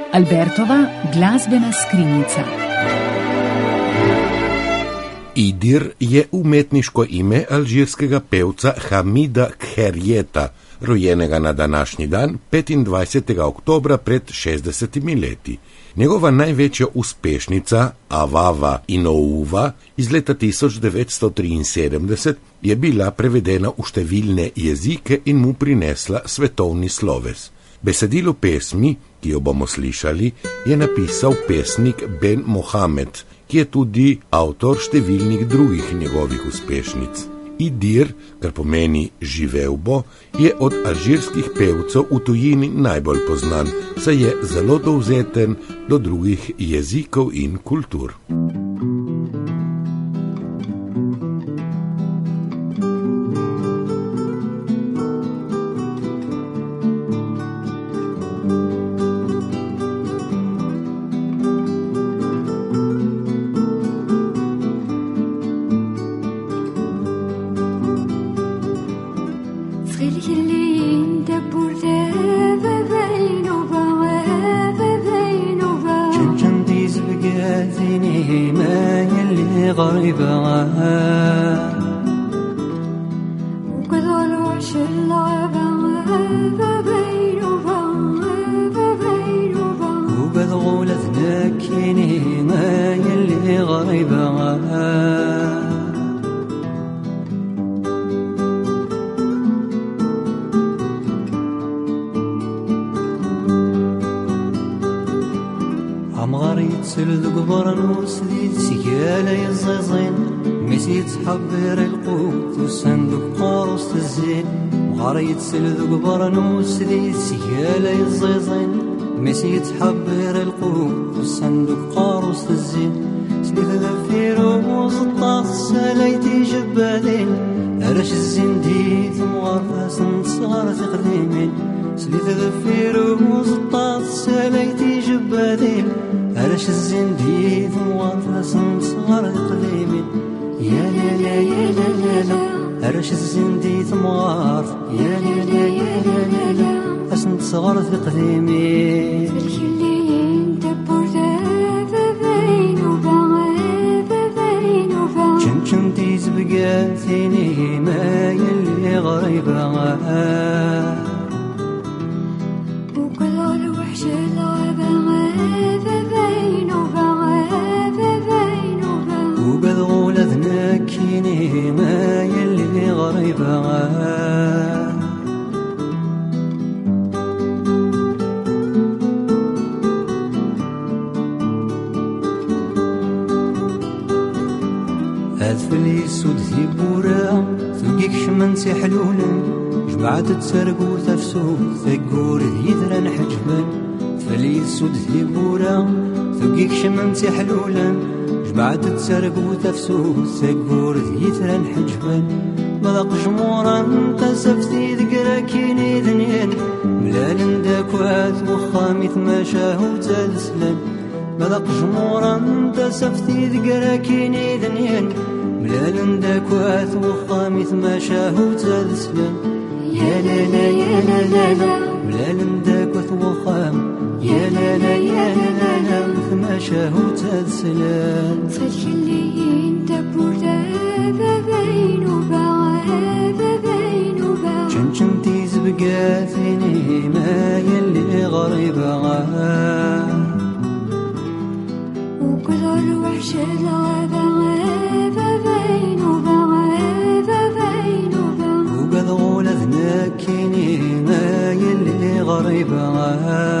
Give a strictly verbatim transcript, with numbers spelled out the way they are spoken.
Albertova glazbena skrinjica. Idir je umetniško ime alžirskega pevca Hamida Kherjeta, rojenega na današnji dan, petindvajsetega oktobra pred šestdesetimi leti. Njegova največja uspešnica, Avava Inouva, iz leta tisoč devetsto triinsedemdeset, je bila prevedena v številne jezike in mu prinesla svetovni sloves. Besedilo pesmi, ki jo bomo slišali, je napisal pesnik Ben Mohamed, ki je tudi avtor številnih drugih njegovih uspešnic. Idir, kar pomeni živel bo, je od alžirskih pevcev v tujini najbolj poznan, saj je zelo dovzeten do drugih jezikov in kultur. عمغريت سلذق برنوس ذي سيالة يزيزين مسيت حبير القوت وصندوق قاروس الزين عمغريت سلذق برنوس ذي سيالة يزيزين مسيت حبير القوت وصندوق قاروس الزين سليت ذفير ومزطاس ساليتي جبالين أرش الزين ديت مغرفاس صغار تقديمين سليت ذفير ومزطاس ساليتي جبالين أرش الزنديد موافس صغار قديمين يا لا لا يا لا لا لا أرش الزنديد موارف يا لا لا يا لا لا لا أسنت صغار قديمين الكلين دبور ذا بين وبعاد بين وبعاد كم كم تيز بقاتيني ما يلي غريبة وكل الوحش العبا كيني ما يلي غريبة أذفلي سود ذي بورا ثقيك شمن سيحلولا جمعت تسرقو تفسو ثقور ذي ذران حجبا أذفلي سود ذي بورا ثقيك شمن سيحلولا جمعت تسرق وتفسو ثقور ذيثرا حجبا مذاق جمورا تسفتي ذكرا كيني ذنين ملال داكوات وخامي ثماشاه وتلسلن مذاق جمورا تسفتي ذكرا كيني ذنين ملال داكوات وخامي ثماشاه وتلسلن يا لا لا يا لا لا لا ملال داكوات وخام يا لا لا يا لا لا ما شاهو تسلان فالكلين دبور ذا بين وبعاد بين وبعاد كم كم تيز بقاثيني ما يلي غريبة وكل الوحش العبا بين وبعاد بين وبعاد وقد غول ذناكيني ما يلي غريبة